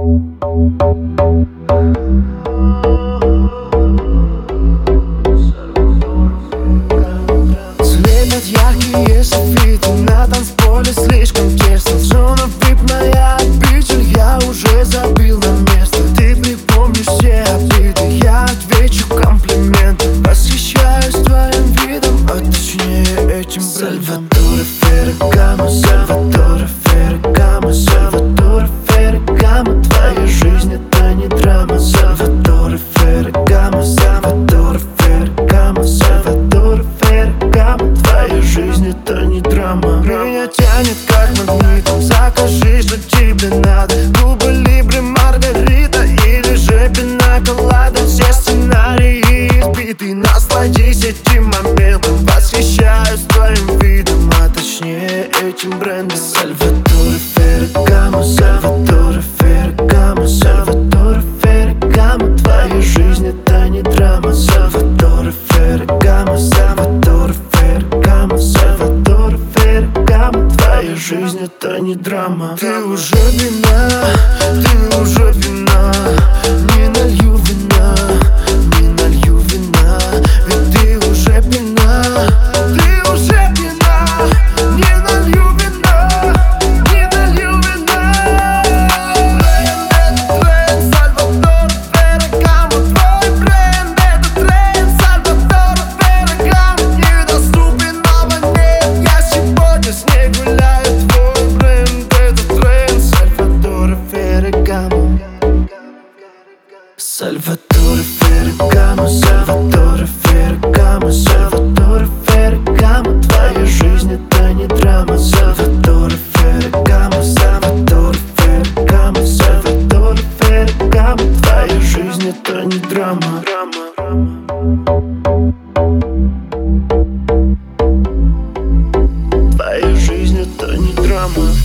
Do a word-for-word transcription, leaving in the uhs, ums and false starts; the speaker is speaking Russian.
Слепят яркие софиты на танцполе, слишком тесно. Зона вип, моя обитель, я уже забил на место. Ты припомнишь все обиды, я отвечу комплиментом. Восхищаюсь твоим видом, а точнее этим брендом. Сальваторе Феррагамо, Сальваторе Феррагамо, Сальваторе Феррагамо. Твоя жизнь это не драма. Сальваторе Феррагамо, Сальваторе Феррагамо, Сальваторе Феррагамо. Твоя жизнь это не драма. Меня тянет как магнитом. Закажи, что тебе надо. Куба Либре, Маргарита или же пинаколада. Все сценарии избиты, насладись этим моментом. Восхищаюсь твоим видом, а точнее этим брендом. Сальваторе Феррагамо, Сальваторе Феррагамо, Сальваторе Феррагамо. Твоя жизнь это не драма. Сальваторе Феррагамо, Сальваторе Феррагамо, Сальваторе Феррагамо. Твоя жизнь это не драма. Ты уже вина, ты уже вина. Не налью вина, не налью вина. Ведь ты уже пьяна, ты уже пьяна. Не налью вина, не налью вина. Бренд, это тренд, Сальваторе Феррагамо. Твой бренд, это тренд, Сальваторе Феррагамо. Недоступен абонент, я сегодня с ней гуляю. Твой бренд, это тренд, Сальваторе Феррагамо. Сальваторе Феррагамо, Сальваторе Феррагамо, Сальваторе Феррагамо. Твоя жизнь это не драма. Сальваторе Феррагамо, Сальваторе Феррагамо, Сальваторе Феррагамо. Твоя жизнь это не драма. Твоя жизнь это не драма.